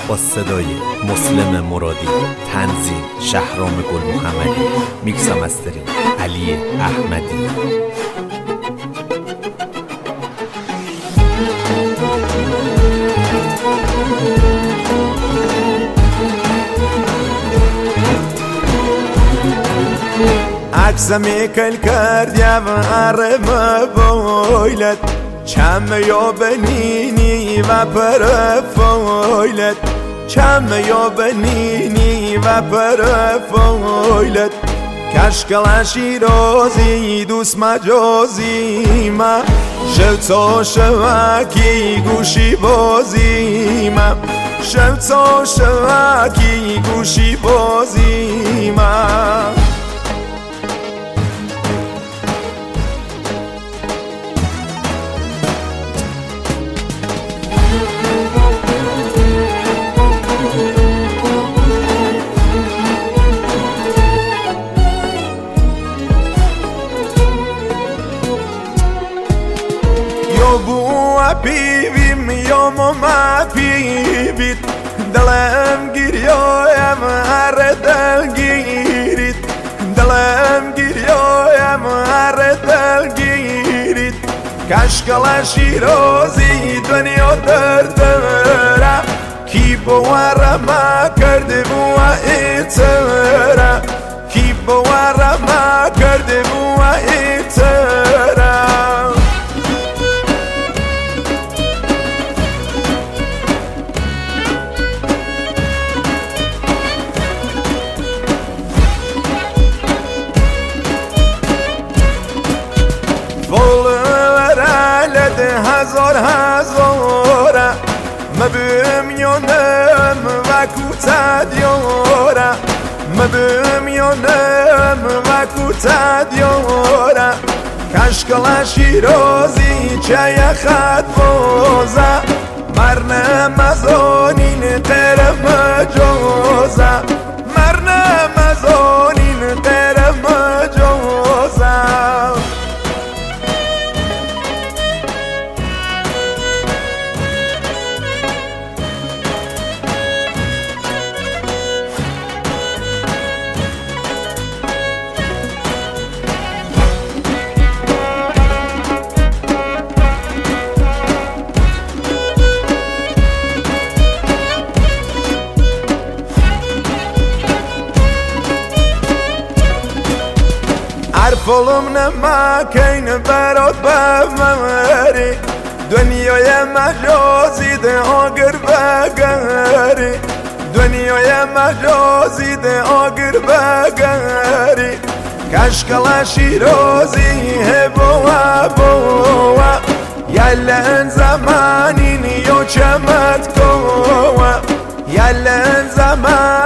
با صدای مسلم مرادی، تنظیم شهرام گل محمدی، میکس و مسترینگ علی احمدی. عکسمی کل کردیم عرم بویلت چم یا بنینی و پرفویلت چم یا بنینی و پرفویلت کشکل شیرازی دوست مجازی ما شوتا شوکی گوشی بازی ما شوتا شوکی گوشی بازی ما پیویم یا ما پیوید دلم گریایم هر دل گیرید دلم گریایم هر دل گیرید کشکل شیرازی دنیا دردره کی باور ما کرده بو ایتره کی باور ما کرده بو ایتره هزار هزاره مبمیانم و کوتاه دیاره مبمیانم و کوتاه دیاره کشکل شیرازی چه خط بازه مرنه مزانین تر مجازه مرنه مزانین تر مجازه فلم نما کین برات بمری دنیای مجازی ده آگر بگری دنیای مجازی ده آگر بگری کشکل شیرازی هبوا بوا یلن زمانی نیو چمت کوا یلن زمان